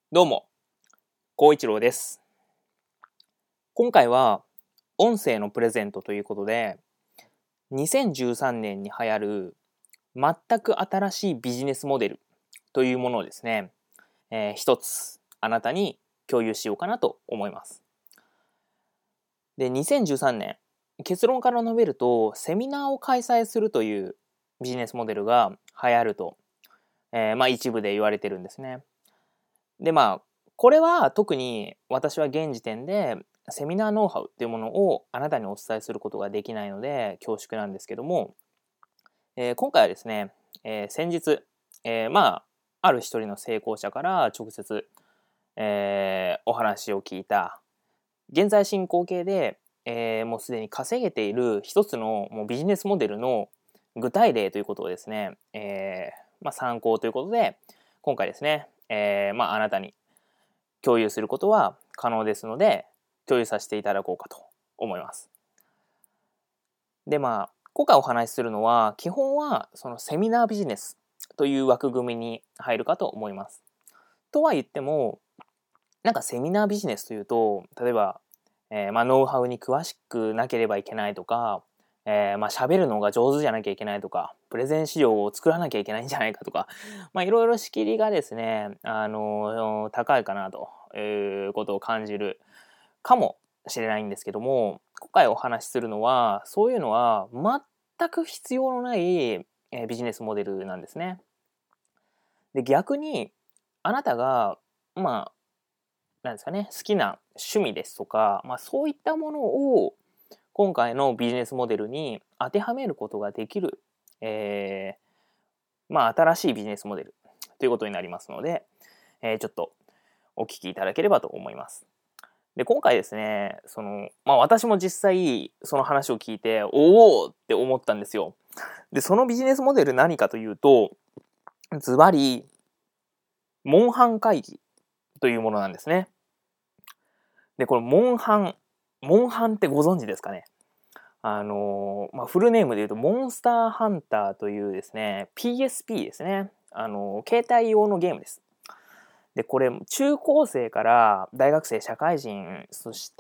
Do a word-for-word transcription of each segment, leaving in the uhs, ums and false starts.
どうも、孝一郎です。今回は音声のプレゼントということで、にせんじゅうさんねんに流行る全く新しいビジネスモデルというものをですね、えー、一つあなたに共有しようかなと思います。で、にせんじゅうさんねん、結論から述べると、セミナーを開催するというビジネスモデルが流行ると、えー、まあ一部で言われてるんですね。で、まあ、これは特に私は現時点でセミナーノウハウっていうものをあなたにお伝えすることができないので恐縮なんですけども、えー、今回はですね、えー、先日、えー、まあ、ある一人の成功者から直接、えー、お話を聞いた、現在進行形で、えー、もうすでに稼げている一つのもうビジネスモデルの具体例ということをですね、えーまあ、参考ということで、今回ですね、えーまあ、あなたに共有することは可能ですので、共有させていただこうかと思います。で、まあ、今回お話しするのは、基本はそのセミナービジネスという枠組みに入るかと思います。とは言っても、なんかセミナービジネスというと、例えば、えーまあ、ノウハウに詳しくなければいけないとか、えー、まあ喋るのが上手じゃなきゃいけないとか、プレゼン資料を作らなきゃいけないんじゃないかとか、まあいろいろ仕切りがですね、あの高いかなということを感じるかもしれないんですけども、今回お話しするのは、そういうのは全く必要のない、えー、ビジネスモデルなんですね。で、逆にあなたがまあなんですかね、好きな趣味ですとか、まあ、そういったものを今回のビジネスモデルに当てはめることができる、えー、まあ、新しいビジネスモデルということになりますので、えー、ちょっとお聞きいただければと思います。で、今回ですね、その、まあ、私も実際その話を聞いて、おおって思ったんですよ。で、そのビジネスモデル何かというと、ズバリ、モンハン会議というものなんですね。で、これ、モンハン、モンハンってご存知ですかね。あのー、まあ、フルネームで言うと、モンスターハンターというですね、ピーエスピー ですね。あのー、携帯用のゲームです。で、これ、中高生から大学生、社会人、そして、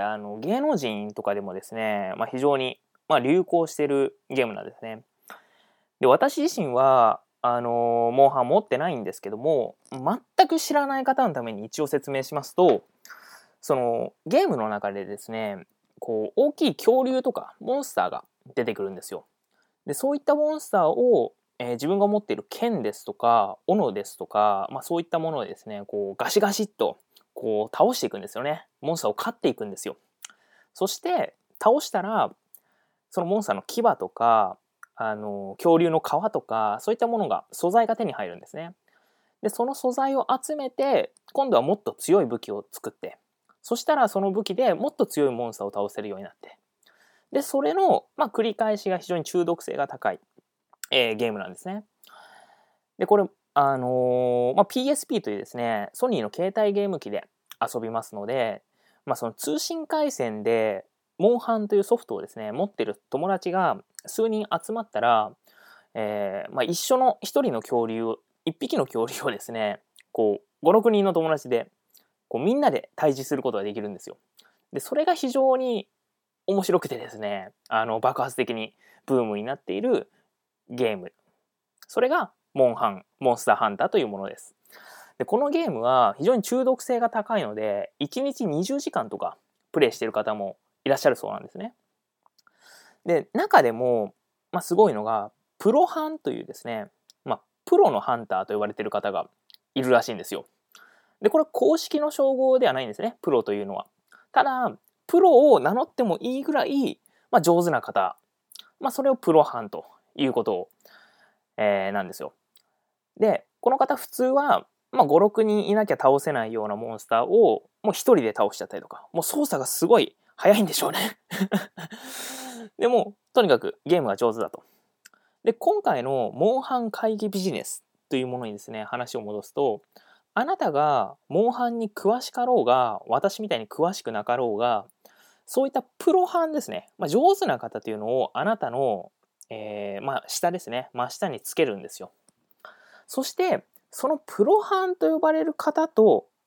あの、芸能人とかでもですね、まあ、非常に、まあ、流行しているゲームなんですね。で、私自身は、あのー、モンハン持ってないんですけども、全く知らない方のために一応説明しますと、そのゲームの中でですね、こう大きい恐竜とかモンスターが出てくるんですよ。で、そういったモンスターを、えー自分が持っている剣ですとか斧ですとか、まあ、そういったものでですね、こうガシガシっとこう倒していくんですよね。モンスターを狩っていくんですよ。そして倒したら、そのモンスターの牙とか、あの恐竜の皮とか、そういったものが素材が手に入るんですね。で、その素材を集めて、今度はもっと強い武器を作って、そしたらその武器でもっと強いモンスターを倒せるようになって、で、それの、まあ、繰り返しが非常に中毒性が高い、えーゲームなんですね。で、これ、あのーまあ、ピーエスピー というですね、ソニーの携帯ゲーム機で遊びますので、まあ、その通信回線で、モンハンというソフトをですね、持ってる友達が数人集まったら、えーまあ、一緒の一人の恐竜を、一匹の恐竜をですね、こう、ご、ろくにんの友達で、こう、みんなで対峙することができるんですよ。で、それが非常に面白くてですね、あの、爆発的にブームになっているゲーム。それが、モンハン、モンスターハンターというものです。で、このゲームは非常に中毒性が高いので、いちにちにじゅうじかんとかプレイしている方もいらっしゃるそうなんですね。で、中でも、まあ、すごいのが、プロハンというですね、まあ、プロのハンターと呼ばれている方がいるらしいんですよ。で、これ公式の称号ではないんですね、プロというのは。ただ、プロを名乗ってもいいぐらい、まあ、上手な方、まあ、それをプロハンということを、えーなんですよ。で、この方普通は、まあ、ご、ろくにんいなきゃ倒せないようなモンスターをもう一人で倒しちゃったりとか、もう操作がすごい早いんでしょうね。でも、とにかくゲームが上手だと。で、今回のモンハン会議ビジネスというものにですね、話を戻すと、あなたがモンハンに詳しかろうが、私みたいに詳しくなかろうが、そういったプロハンですね、まあ、上手な方というのをあなたの、えー、まあ、下ですね、真下につけるんですよ。そして、そのプロハンと呼ばれる方と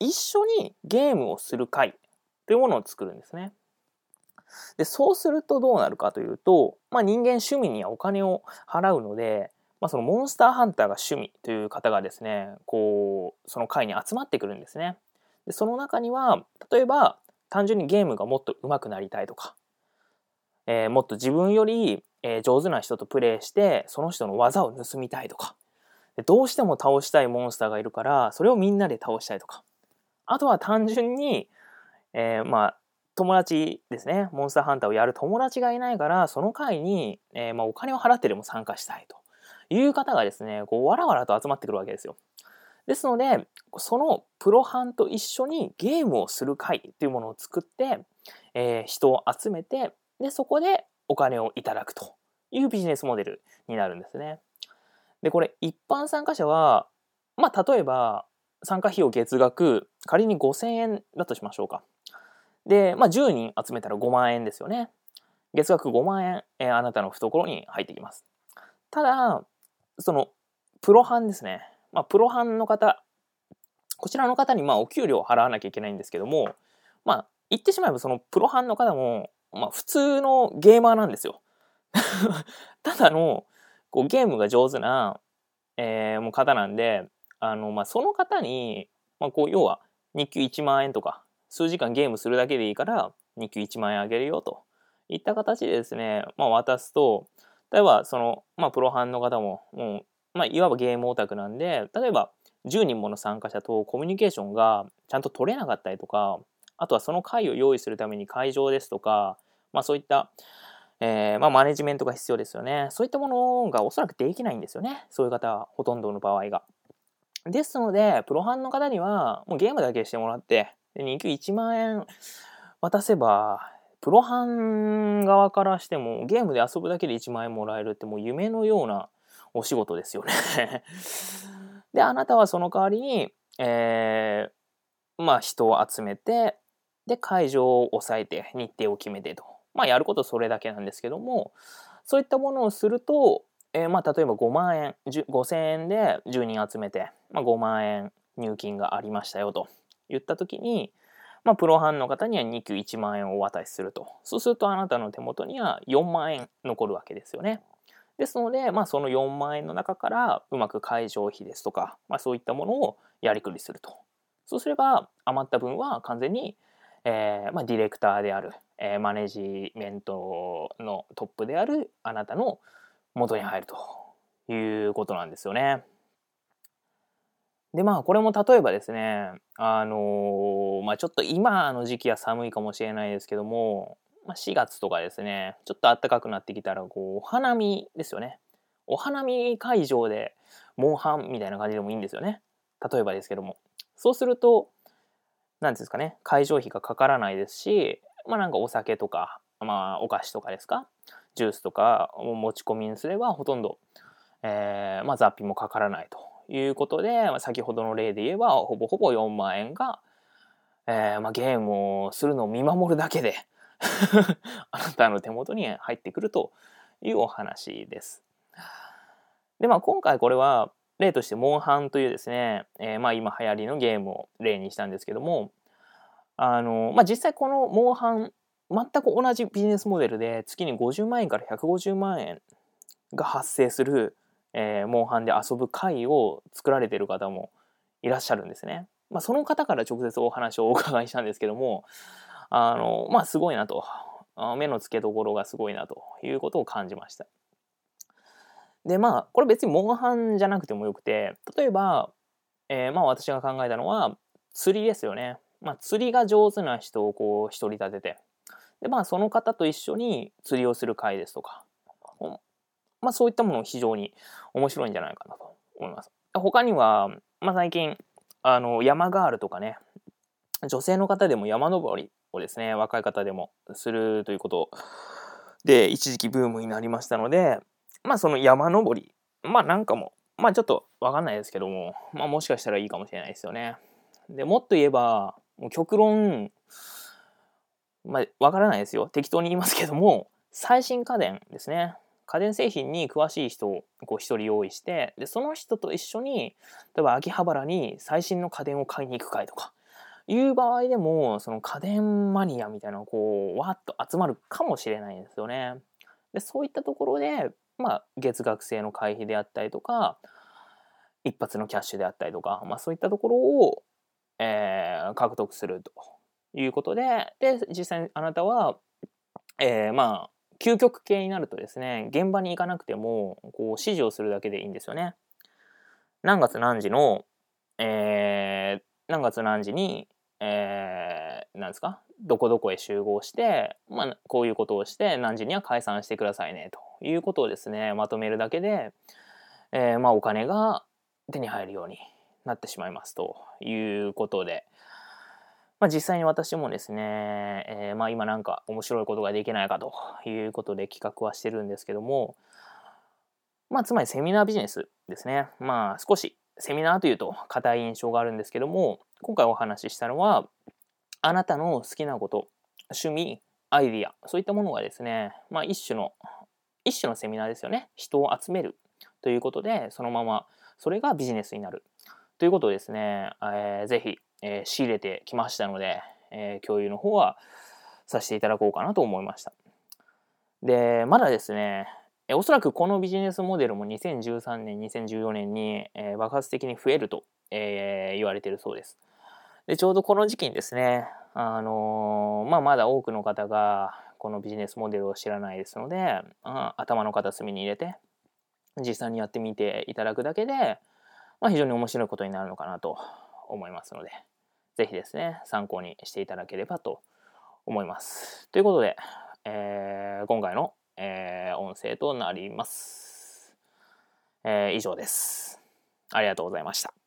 一緒にゲームをする会というものを作るんですね。で、そうするとどうなるかというと、まあ、人間趣味にはお金を払うので、まあ、そのモンスターハンターが趣味という方がですね、こうその会に集まってくるんですね。で、その中には例えば単純にゲームがもっと上手くなりたいとか、えー、もっと自分より、えー、上手な人とプレイしてその人の技を盗みたいとか、でどうしても倒したいモンスターがいるからそれをみんなで倒したいとか、あとは単純に、えー、まあ友達ですね、モンスターハンターをやる友達がいないからその会に、えーまあ、お金を払ってでも参加したいという方がですね、こうわらわらと集まってくるわけですよ。ですので、そのプロハンと一緒にゲームをする会というものを作って、えー、人を集めて、でそこでお金をいただくというビジネスモデルになるんですね。で、これ一般参加者は、まあ例えば参加費用月額仮にごせんえんだとしましょうか。で、まあじゅうにん集めたらごまんえんですよね。月額ごまんえん、えー、あなたの懐に入ってきます。ただ、そのプロハンですね。まあプロハンの方、こちらの方にまあお給料を払わなきゃいけないんですけども、まあ言ってしまえばそのプロハンの方も、まあ普通のゲーマーなんですよ。ただのこうゲームが上手な、えー、もう方なんで、あのまあその方に、まあ、こう要は日給いちまんえんとか数時間ゲームするだけでいいから日給いちまんえんあげるよといった形でですね、まあ、渡すと、例えばその、まあ、プロハンの方ももう、まあ、いわばゲームオタクなんで、例えばじゅうにんもの参加者とコミュニケーションがちゃんと取れなかったりとか、あとはその会を用意するために会場ですとか、まあ、そういった、えーまあ、マネジメントが必要ですよね。そういったものがおそらくできないんですよね、そういう方はほとんどの場合が。ですのでプロハンの方にはもうゲームだけしてもらって、で日給いちまんえん渡せば、プロハン側からしてもゲームで遊ぶだけでいちまんえんもらえるってもう夢のようなお仕事ですよね。で、あなたはその代わりに、えー、まあ人を集めて、で会場を抑えて日程を決めてと、まあやることそれだけなんですけども、そういったものをすると、えー、まあ例えばごまんえん、ごせんえんでじゅうにん集めて、まあ、ごまんえん入金がありましたよと言った時に、まあ、プロハンの方にはに級いちまんえんをお渡しすると。そうするとあなたの手元にはよんまんえん残るわけですよね。ですので、まあ、そのよんまんえんの中からうまく会場費ですとか、まあ、そういったものをやりくりすると。そうすれば余った分は完全に、えーまあ、ディレクターである、えー、マネジメントのトップであるあなたの元に入るということなんですよね。でまあこれも例えばですね、あのー、まあちょっと今の時期は寒いかもしれないですけども、まあ、しがつとかですね、ちょっと暖かくなってきたらこうお花見ですよね。お花見会場でモンハンみたいな感じでもいいんですよね。例えばですけども、そうすると何ですかね、会場費がかからないですし、まあなんかお酒とか、まあお菓子とかですか、ジュースとかを持ち込みにすればほとんど、えー、まあ雑費もかからないということで、先ほどの例で言えばほぼほぼよんまんえんが、えーまあ、ゲームをするのを見守るだけであなたの手元に入ってくるというお話です。でまあ今回これは例としてモンハンというですね、えー、まあ今流行りのゲームを例にしたんですけども、あの、まあ、実際このモンハン全く同じビジネスモデルで月にごじゅうまんえんからひゃくごじゅうまんえんが発生する、えー、モンハンで遊ぶ会を作られている方もいらっしゃるんですね。まあ、その方から直接お話をお伺いしたんですけども、あのまあすごいなと、目の付けどころがすごいなということを感じました。でまあこれ別にモンハンじゃなくてもよくて、例えば、えー、まあ私が考えたのは釣りですよね。まあ、釣りが上手な人をこう独り立てて、でまあその方と一緒に釣りをする会ですとか、まあそういったもの非常に面白いんじゃないかなと思います。他には、まあ、最近あの山ガールとかね、女性の方でも山登りをですね、若い方でもするということで一時期ブームになりましたので、まあその山登り、まあなんかもまあちょっとわかんないですけども、まあもしかしたらいいかもしれないですよね。でもっと言えばもう極論、まあわからないですよ、適当に言いますけども、最新家電ですね、家電製品に詳しい人をこう一人用意して、でその人と一緒に例えば秋葉原に最新の家電を買いに行く会とか、 いう場合でも、その家電マニアみたいなのがこう、わーっと集まるかもしれないんですよね。で、そういったところで、まあ、月額制の会費であったりとか、一発のキャッシュであったりとか、まあそういったところを、えー獲得するということで、で、実際にあなたは、えーまあ、究極系になるとですね、現場に行かなくても、こう指示をするだけでいいんですよね。何月何時の、えー何月何時に、えー、なんですか、どこどこへ集合して、まあ、こういうことをして、何時には解散してくださいね、ということをですね、まとめるだけで、えーまあ、お金が手に入るようになってしまいますということで、まあ、実際に私もですね、えーまあ、今なんか面白いことができないかということで企画はしてるんですけども、まあ、つまりセミナービジネスですね。まあ、少しセミナーというと硬い印象があるんですけども、今回お話ししたのは、あなたの好きなこと、趣味、アイディア、そういったものがですね、まあ、一種の、一種のセミナーですよね。人を集めるということで、そのまま、それがビジネスになるということをですね、えー、ぜひ、えー、仕入れてきましたので、えー、共有の方はさせていただこうかなと思いました。で、まだですね、おそらくこのビジネスモデルもにせんじゅうさんねん、にせんじゅうよねんに、えー、爆発的に増えると、えー、言われているそうです。で、ちょうどこの時期にですね、あのーまあ、まだ多くの方がこのビジネスモデルを知らないですので、あ頭の片隅に入れて、実際にやってみていただくだけで、まあ、非常に面白いことになるのかなと思いますので、ぜひですね、参考にしていただければと思います。ということで、えー、今回の、えー、音声となります。えー、以上です。ありがとうございました。